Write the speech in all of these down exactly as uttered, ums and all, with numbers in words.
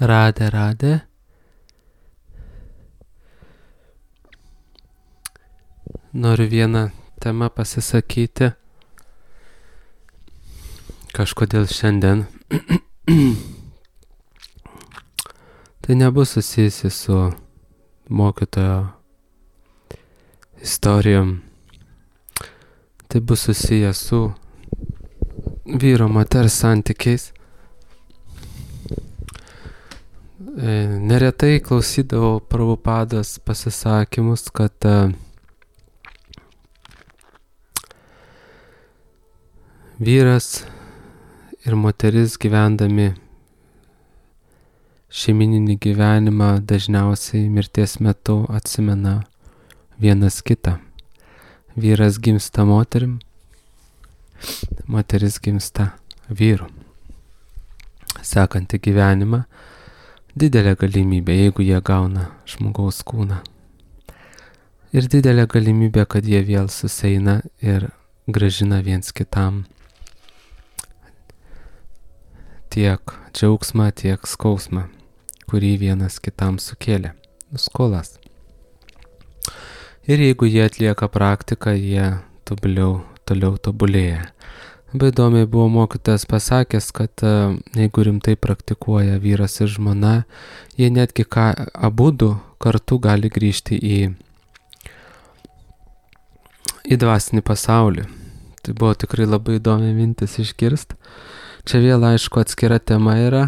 Radė, radė. Noriu vieną temą pasisakyti. Kažkodėl šiandien. Tai nebus susijusi su mokytojo istorijom. Tai bus susijęs su vyro moters santykiais. Neretai klausydavau Prabhupados pasisakymus, kad vyras ir moteris gyvendami šeimininį gyvenimą dažniausiai mirties metu atsimena vienas kitą. Vyras gimsta moterim, moteris gimsta vyru. Sekantį gyvenimą didelė galimybė, jeigu jie gauna žmogaus kūną. Ir didelė galimybė, kad jie vėl susieina ir grąžina viens kitam tiek džiaugsmą, tiek skausmą, kurį vienas kitam sukėlė, skolas. Ir jeigu jie atlieka praktiką, jie toliau, toliau tobulėja. Labai įdomiai buvo mokytojas pasakęs, kad jeigu rimtai praktikuoja vyras ir žmona, jie netgi ką, abudu kartu gali grįžti į, į dvasinį pasaulį. Tai buvo tikrai labai įdomi mintis išgirst. Čia vėl aišku atskira tema yra,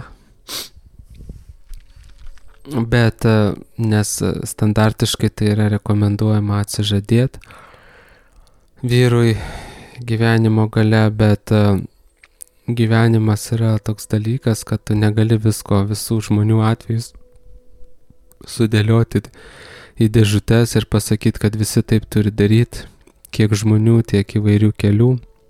bet nes standartiškai tai yra rekomenduojama atsižadėti vyrui gyvenimo gale, bet gyvenimas yra toks dalykas, kad tu negali visko, visų žmonių atvejus sudėlioti į dėžutes ir pasakyti, kad visi taip turi daryti, kiek žmonių, tiek įvairių kelių.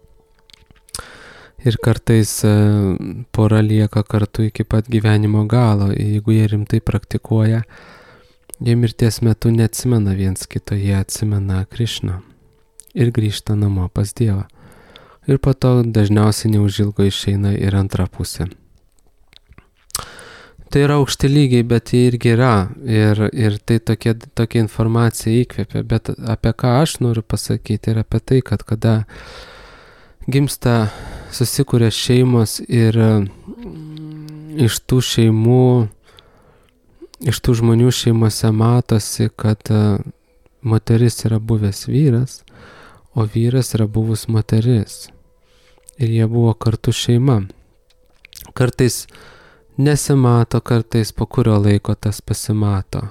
Ir kartais pora lieka kartu iki pat gyvenimo galo. Jeigu jie rimtai praktikuoja, jie mirties metu neatsimena viens kito, jie atsimena Krišną ir grįžta namo pas Dievą. Ir po to dažniausiai neužilgo išeina ir antra pusė. Tai yra aukšti lygiai, bet jie irgi yra. Ir, ir tai tokia, tokia informacija įkvėpia. Bet apie ką aš noriu pasakyti ir apie tai, kad kada gimsta, susikuria šeimos ir iš tų šeimų, iš tų žmonių šeimose matosi, kad moteris yra buvęs vyras, o vyras yra buvus moteris. Ir jie buvo kartu šeima. Kartais nesimato, kartais po kurio laiko tas pasimato.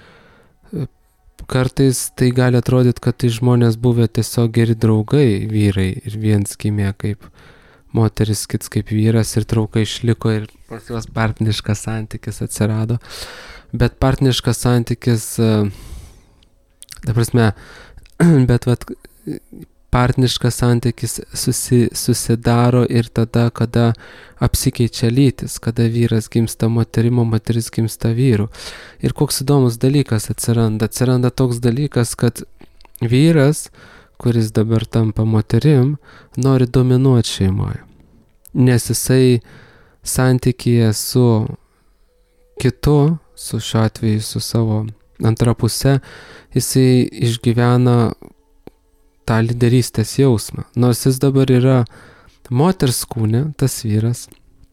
Kartais tai gali atrodyti, kad tai žmonės buvę tiesiog geri draugai, vyrai, ir viens gimė kaip moteris, kits kaip vyras, ir draugai išliko ir pas juos partneriškas santykis atsirado. Bet partneriškas santykis, ta prasme, bet vat, partneriškas santykis susi, susidaro ir tada, kada apsikeičia lytis, kada vyras gimsta moterim, o moteris gimsta vyru. Ir koks įdomus dalykas atsiranda. Atsiranda toks dalykas, kad vyras, kuris dabar tampa moterim, nori dominuoti šeimoje. Nes jisai santykyje su kitu, su šiuo atveju su savo antra puse, jisai išgyvena tą lyderystės jausmą. Nors jis dabar yra moters kūne, tas vyras,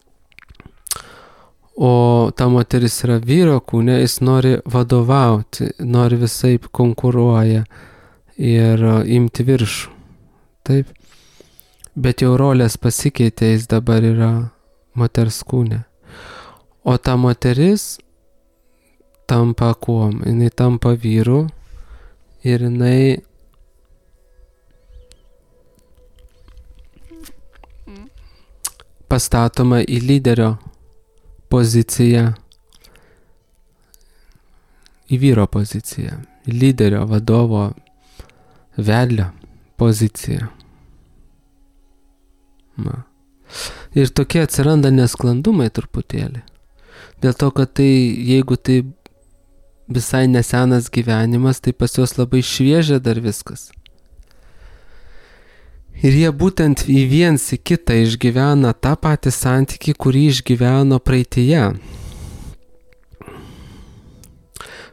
o ta moteris yra vyro kūne, jis nori vadovauti, nori visaip konkuruoja ir imti viršų. Taip. Bet jau rolės pasikeitė, jis dabar yra moters kūne. O ta moteris tampa kuom? Jinai tampa vyru ir jinai pastatoma į lyderio poziciją, į vyro poziciją, į lyderio, vadovo, vedlio poziciją. Na. Ir tokie atsiranda nesklandumai truputėlį. Dėl to, kad tai, jeigu tai visai nesenas gyvenimas, tai pas juos labai šviežia dar viskas. Ir jie būtent į viens į kitą išgyvena tą patį santykį, kurį išgyveno praeityje.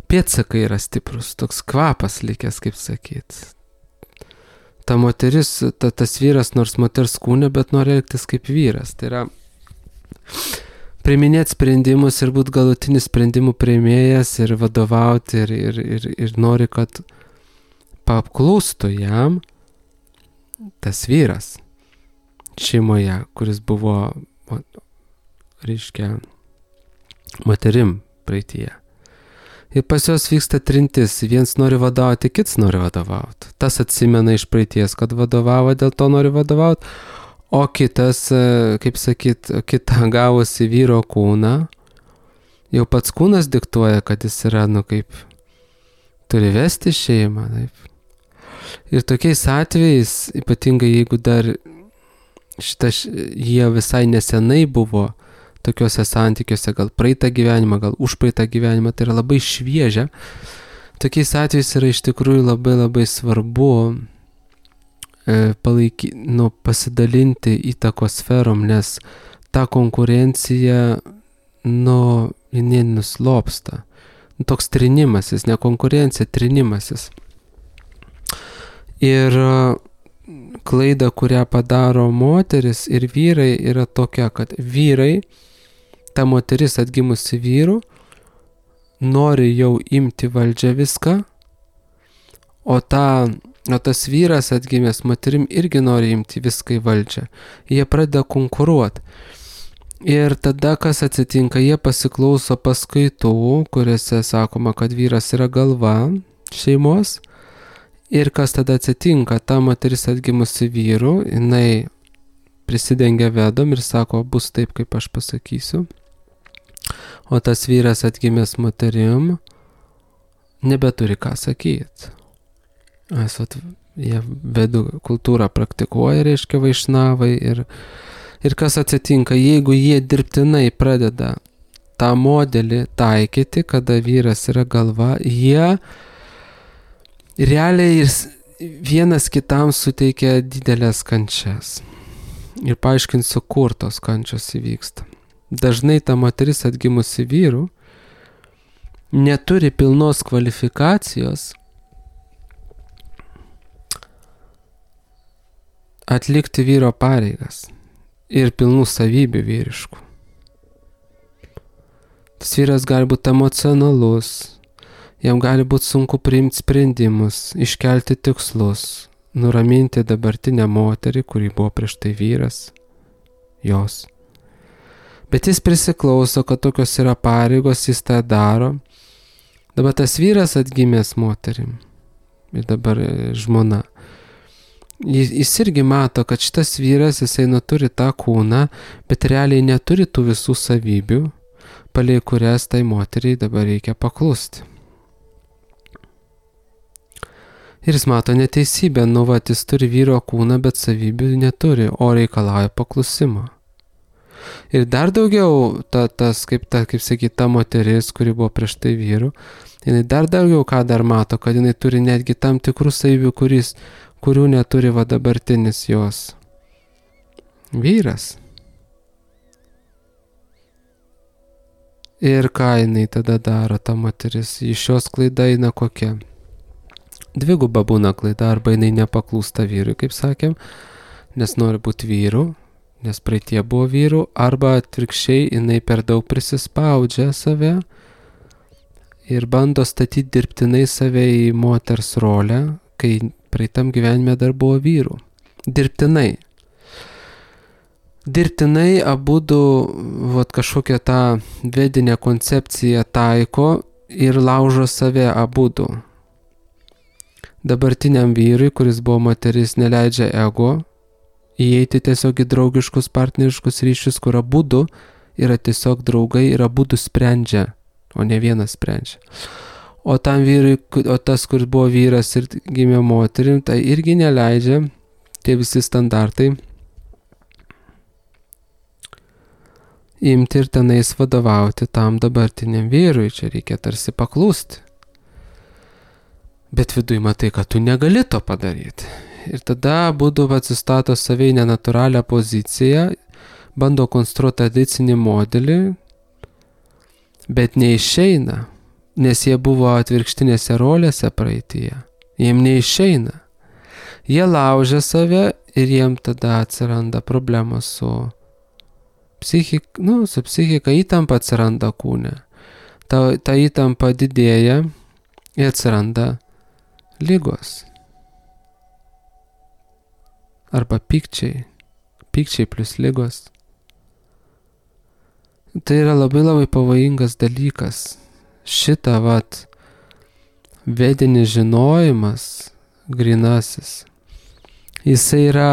pėdsakai yra stiprus, toks kvapas likęs, kaip sakyt. Ta moteris, ta, tas vyras nors moters kūne, bet nori elgtis kaip vyras. Tai yra priiminėti sprendimus ir būti galutinis sprendimų priėmėjas ir vadovauti ir, ir, ir, ir nori, kad paklūstų jam tas vyras šeimoje, kuris buvo, reiškia, moterim praeityje. Ir pas juos vyksta trintis, viens nori vadovauti, kits nori vadovauti. Tas atsimena iš praeities, kad vadovavo, dėl to nori vadovauti, o kitas, kaip sakyt, kita gavusi vyro kūną, jau pats kūnas diktuoja, kad jis yra, nu kaip, turi vesti šeimą, taip. Ir tokiais atvejais, ypatingai jeigu dar šitą, jie visai nesenai buvo tokiuose santykiuose, gal praeitą gyvenimą, gal užpraeitą gyvenimą, tai yra labai šviežia. Tokiais atvejais yra iš tikrųjų labai labai svarbu e, palaiky, nu, pasidalinti įtakos sferom, nes ta konkurencija, nu, jinai nuslopsta. Nu, toks trinimasis, ne konkurencija, trinimasis. Ir klaida, kurią padaro moteris ir vyrai, yra tokia, kad vyrai, ta moteris atgimusi vyrų, nori jau imti valdžią viską, o, ta, o tas vyras atgimęs moterim irgi nori imti viską į valdžią. Jie pradeda konkuruoti. Ir tada, kas atsitinka, jie pasiklauso paskaitų, kuriuose sakoma, kad vyras yra galva šeimos. Ir kas tada atsitinka, ta moteris atgimusi vyrų, jinai prisidengia vedom ir sako, bus taip, kaip aš pasakysiu. O tas vyras atgimęs moterim nebeturi ką sakyti. Esat, jie vedų kultūrą praktikuoja, reiškia vaišnavai. Ir, ir kas atsitinka, jeigu jie dirbtinai pradeda tą modelį taikyti, kada vyras yra galva, jie realiai vienas kitam suteikia didelės kančias. Ir paaiškinsiu, kur tos kančios įvyksta. Dažnai ta moteris atgimusi vyrų neturi pilnos kvalifikacijos atlikti vyro pareigas ir pilnų savybių vyriškų. Tas vyras gali būti emocionalus, jam gali būti sunku priimti sprendimus, iškelti tikslus, nuraminti dabartinę moterį, kuri buvo prieš tai vyras, jos. Bet jis prisiklauso, kad tokios yra pareigos, jis tą daro. Dabar tas vyras atgimęs moterim ir dabar žmona. Jis, jis irgi mato, kad šitas vyras, jisai neturi tą kūną, bet realiai neturi tų visų savybių, palei kurias tai moteriai dabar reikia paklusti. Ir jis mato neteisybę, nu va, jis turi vyro kūną, bet savybių neturi, o reikalauja paklusimo. Ir dar daugiau, ta, tas, kaip, ta, kaip sakyt, ta moteris, kuri buvo prieš tai vyrų, jinai dar daugiau ką dar mato, kad jinai turi netgi tam tikrų savybių, kuris, kurių neturi va dabartinis jos vyras. Ir ką jinai tada daro, ta moteris, iš jos klaida eina kokia? Dviguba būna klaida, arba jinai nepaklūsta vyrui, kaip sakėm, nes nori būti vyru, nes praeitie buvo vyrų, arba atvirkščiai jinai per daug prisispaudžia save ir bando statyti dirbtinai save į moters rolę, kai praeitam gyvenime dar buvo vyrų. Dirbtinai. Dirbtinai abudu vat, kažkokią tą vedinę koncepciją taiko ir laužo save abudu. Dabartiniam vyrui, kuris buvo moteris, neleidžia ego įeiti tiesiog į draugiškus partneriškus ryšius, kur abudu yra tiesiog draugai ir abudu sprendžia, o ne vienas sprendžia. O tam vyrui, o tas, kuris buvo vyras ir gimė moterim, tai irgi neleidžia tie visi standartai imti ir tenais vadovauti tam dabartiniam vyrui. Čia reikia tarsi paklūsti. Bet viduj matai, kad tu negali to padaryti. Ir tada abudu atsistato save į nenatūralią poziciją, bando konstruoti tradicinį modelį, bet neišeina. nes jie buvo atvirkštinėse rolėse praeityje. Jiem neišeina. Jie laužia save ir jiem tada atsiranda problemos su psichika, nu, su psichika įtampa atsiranda kūne. Ta, ta įtampa didėja ir atsiranda ligos. Arba pykčiai. Pykčiai plus ligos. Tai yra labai labai pavojingas dalykas. Šitą vat vedinis žinojimas, grynasis, jisai yra,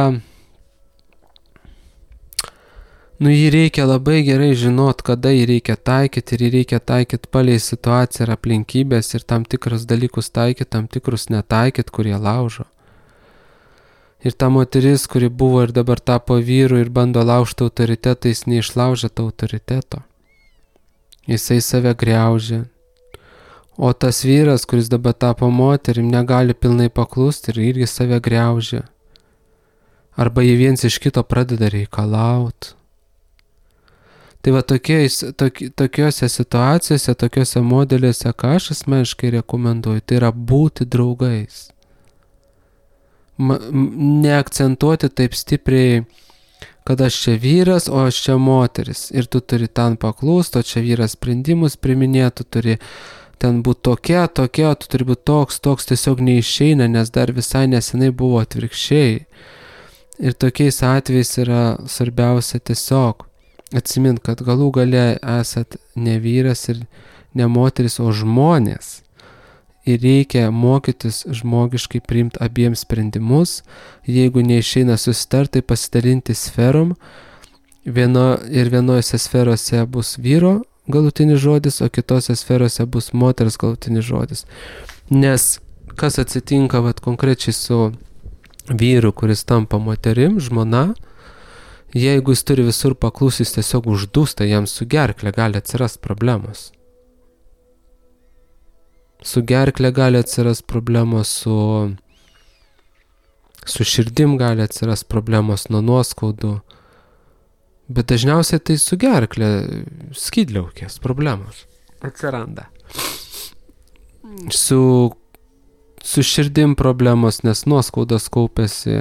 nu jį reikia labai gerai žinot, kada jį reikia taikyti ir jį reikia taikyti palei situaciją ir aplinkybės ir tam tikrus dalykus taikyti, tam tikrus netaikyti, kurie laužo. Ir ta moteris, kuri buvo ir dabar tapo vyru ir bando laužti autoritetą, jis neišlaužia to autoriteto. Jisai save griaužia. O tas vyras, kuris dabar tapo moterim, negali pilnai paklusti ir irgi save griaužia. Arba jie viens iš kito pradeda reikalaut. Tai va tokiais, toki, tokiose situacijose, tokiose modeliuose, ką aš asmeniškai rekomenduoju, tai yra būti draugais. Ma, neakcentuoti taip stipriai, kad aš čia vyras, o aš čia moteris. Ir tu turi ten paklūsti, o čia vyras sprendimus priminėti, tu turi ten būti tokia, tokia, tu turi būti toks, toks tiesiog neišeina, nes dar visai nesenai buvo atvirkščiai. Ir tokiais atvejais yra svarbiausia tiesiog atsimint, kad galų gale esat ne vyras ir ne moteris, o žmonės. Ir reikia mokytis žmogiškai priimti abiems sprendimus. Jeigu neišeina susitarti, pasidalinti sferom. Vieno, ir vienose sferose bus vyro galutinis žodis, o kitose sferose bus moters galutinis žodis. Nes kas atsitinka vat, konkrečiai su vyru, kuris tampa moterim, žmona, jeigu jis turi visur paklusis, tiesiog uždūsta, jam su gerkle gali atsirasti problemos. Su gerkle gali atsiras problemos, su, su širdim gali atsiras problemos nuo nuoskaudų, bet dažniausiai tai su gerkle skydliaukės problemos atsiranda. Su, su širdim problemos, nes nuoskaudos kaupėsi,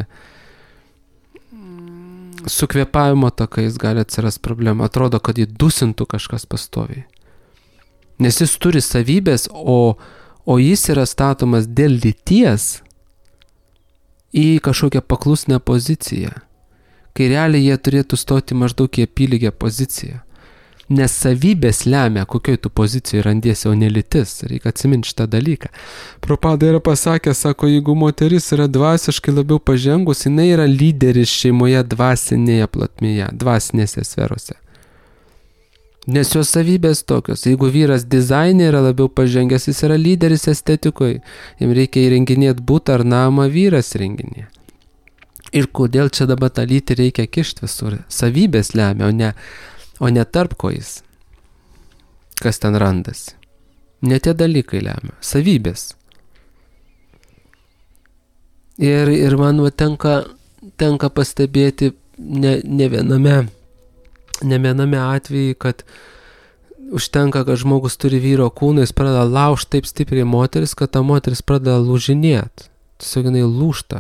su kvėpavimo takais gali atsiras problema, atrodo, kad jį dusintų kažkas pastoviai. Nes jis turi savybės, o, o jis yra statomas dėl lyties į kažkokią paklusnę poziciją, kai realiai jie turėtų stoti maždaug į apylygę poziciją. Nes savybės lemia, kokioj tu pozicijoje randiesi, o ne lytis. Reikia atsiminti šitą dalyką. Prabhupada yra pasakęs, sako, jeigu moteris yra dvasiškai labiau pažengus, jinai yra lyderis šeimoje dvasinėje platmėje, dvasinėse sferose. Nes jos savybės tokios. Jeigu vyras dizainė yra labiau pažengęs, jis yra lyderis estetikoje. Jam reikia įrenginėti butą ar namą, vyras renginė. Ir kodėl čia dabar tą lytį reikia kišti visur? Savybės lemia, o ne, o ne tarp ko jis. Kas ten randasi? Ne tie dalykai lemia. Savybės. Ir, ir man va, tenka, tenka pastebėti ne, ne viename ne viename atveju, kad užtenka, kad žmogus turi vyro kūną, jis pradeda laužti taip stipriai moteris, kad ta moteris pradeda lūžinėti. Tiesiog jinai lūžta.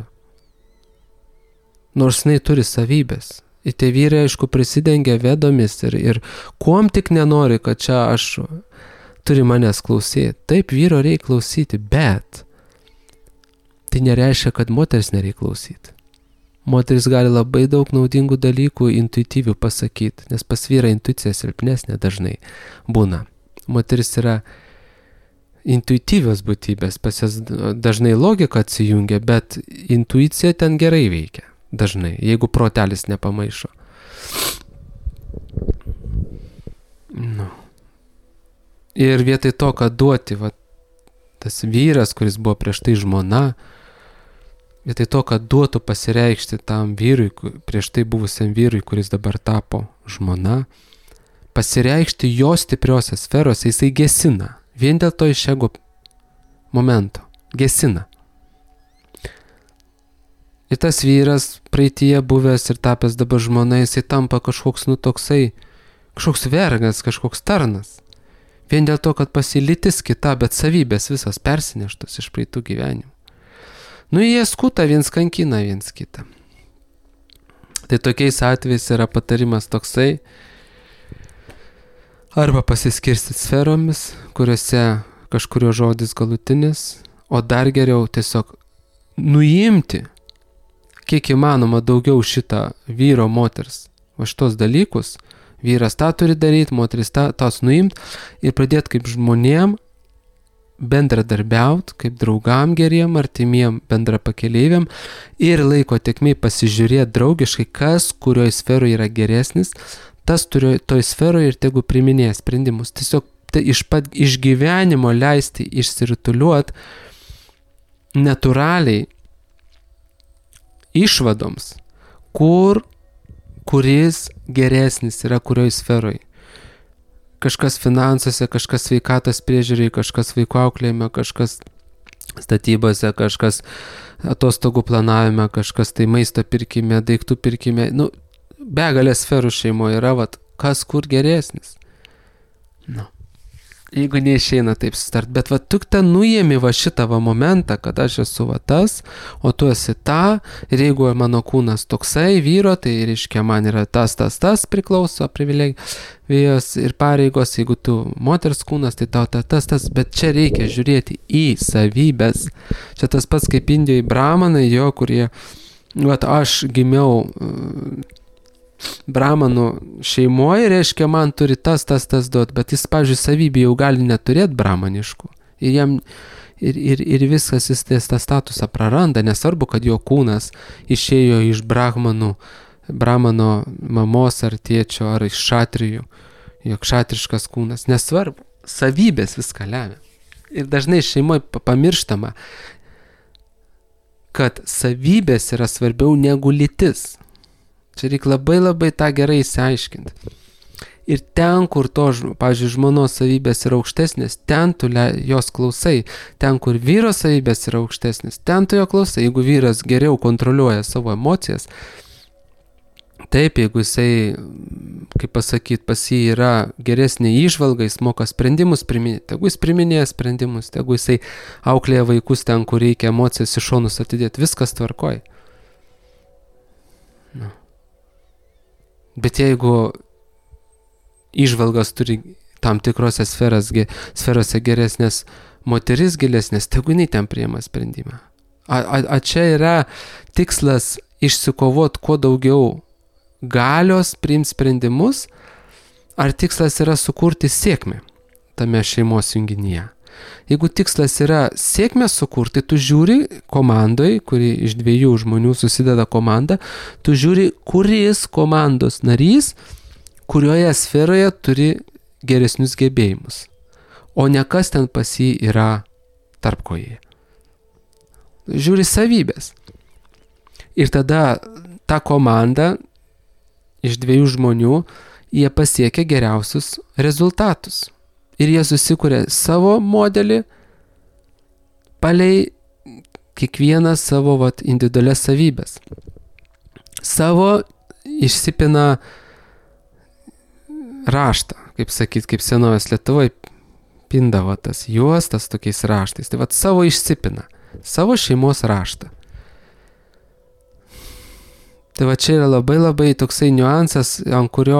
Nors jinai turi savybės. Ir tie vyrai, aišku, prisidengia vedomis ir, ir kuom tik nenori, kad čia aš turi manęs klausyti. Taip, vyro reikia klausyti, bet tai nereiškia, kad moteris nereikia klausyti. Moteris gali labai daug naudingų dalykų intuityvių pasakyti, nes pas vyrą intuicija silpnesnė dažnai būna. Moteris yra intuityvios būtybės, pas jas dažnai logika atsijungia, bet intuicija ten gerai veikia, dažnai, jeigu protelis nepamaišo. Nu. Ir vietoj to, kad duoti, va, tas vyras, kuris buvo prieš tai žmona, vietoj to, kad duotų pasireikšti tam vyrui, prieš tai buvusiam vyrui, kuris dabar tapo žmona, pasireikšti jo stipriose sferose, jisai gesina. Vien dėl to iš ego momento. Gesina. Ir tas vyras praeityje buvęs ir tapęs dabar žmona, jisai tampa kažkoks, nu toksai, kažkoks vergas, kažkoks tarnas. Vien dėl to, kad pasilytis kita, bet savybės visos persineštos iš praeitų gyvenimų. Nu, jie skuta, viens kankina viens kitą. Tai tokiais atvejais yra patarimas toksai, arba pasiskirstyti sferomis, kuriuose kažkurio žodis galutinis, o dar geriau tiesiog nuimti, kiek įmanoma daugiau šitą vyro, moters, va šitos dalykus, vyras tą turi daryti, moteris tą, tos nuimti ir pradėti kaip žmonėm bendradarbiauti, kaip draugam geriem, artimiem bendrapakeleiviam ir laiko tėkmėj pasižiūrėti draugiškai, kas kurioj sferoje yra geresnis, tas turi toj sferoje ir tegu priminėja sprendimus. Tiesiog tai iš pat iš gyvenimo leisti išsirituliuoti natūraliai išvadoms, kur, kuris geresnis yra kurioj sferoj. Kažkas finansuose, kažkas sveikatos priežiūrai, kažkas vaikų auklėjime, kažkas statybose, kažkas atostogų planavime, kažkas tai maisto pirkime, daiktų pirkime. Nu, begalė sferų šeimoje yra, vat, kas kur geresnis. Nu. Jeigu neišeina taip sustart, bet va tu ten nuėmi va šitą va momentą, kad aš esu va tas, o tu esi ta, ir jeigu mano kūnas toksai vyro, tai reiškia man yra tas, tas, tas priklauso privilegijos ir pareigos, jeigu tu moters kūnas, tai tau tas, tas, tas, bet čia reikia žiūrėti į savybės. Čia tas pats kaip Indijoj brahmanai, jo, kurie, va aš gimiau bramanų šeimoje, reiškia, man turi tas, tas, tas duot, bet jis, pavyzdžiui, savybė jau gali neturėti bramaniškų. Ir, jam, ir, ir, ir viskas jis tą statusą praranda, nesvarbu, kad jo kūnas išėjo iš brahmanų, bramano mamos ar tėčio, ar iš šatrijų, jo kšatriškas kūnas, nesvarbu, savybės viską lemia. Ir dažnai šeimoje pamirštama, kad savybės yra svarbiau negu lytis. Čia reikia labai labai tą gerai įsiaiškinti. Ir ten, kur to, pavyzdžiui, žmonos savybės yra aukštesnės, ten tu jos klausai. Ten, kur vyro savybės yra aukštesnės, ten tu jo klausai. Jeigu vyras geriau kontroliuoja savo emocijas, taip, jeigu jisai, kaip pasakyti, pas jį yra geresnė įžvalga, jis moka sprendimus priminėti. Tegu jis priminėja sprendimus, tegu jisai auklėja vaikus ten, kur reikia emocijas iš šonus atidėti. Viskas tvarkoj. Nu. Bet jeigu įžvalgas turi tam tikrose sferas, sferose geresnės, moteris gilesnės, tegu jinai ten priima sprendimą. A, a, a čia yra tikslas išsikovoti kuo daugiau galios priimti sprendimus, ar tikslas yra sukurti sėkmę tame šeimos junginyje. Jeigu tikslas yra sėkmę sukurti, tu žiūri komandoj, kuri iš dviejų žmonių susideda komanda, tu žiūri, kuris komandos narys, kurioje sferoje turi geresnius gebėjimus, o ne kas ten pas jį yra tarp kojai. Žiūri savybės. Ir tada ta komanda iš dviejų žmonių, jie pasiekia geriausius rezultatus. Ir jie susikuria savo modelį palei kiekvieną savo vat, individualias savybės. Savo išsipina raštą, kaip sakyt, kaip senovės Lietuvoje pindavo tas juostas tokiais raštais. Tai vat savo išsipina, savo šeimos raštą. Tai va čia yra labai labai toksai niuansas, ant kurio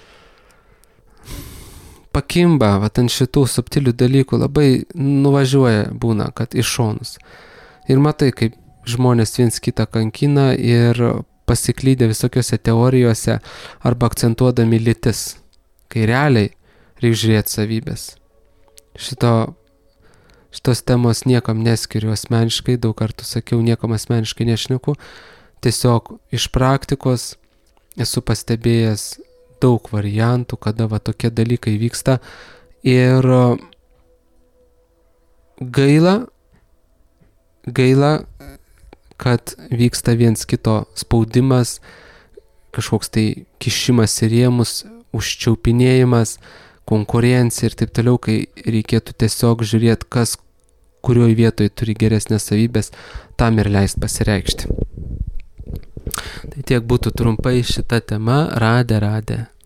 pakimba, va ant šitų subtilių dalykų labai nuvažiuoja būna, kad iš šonus. Ir matai, kaip žmonės viens kitą kankina ir pasiklydę visokiose teorijose arba akcentuodami lytis, kai realiai reikia žiūrėti savybės. Šito, šitos temos niekam neskiriu asmeniškai, daug kartų sakiau, niekam asmeniškai nešneku. Tiesiog iš praktikos esu pastebėjęs daug variantų, kada va tokie dalykai vyksta ir gaila, gaila, kad vyksta viens kito spaudimas, kažkoks tai kišimas į rėmus, užčiaupinėjimas, konkurencija ir taip toliau, kai reikėtų tiesiog žiūrėti, kas kurioj vietoje turi geresnės savybės, tam ir leist pasireikšti. Tai tiek būtų trumpai šita tema. Radė, radė.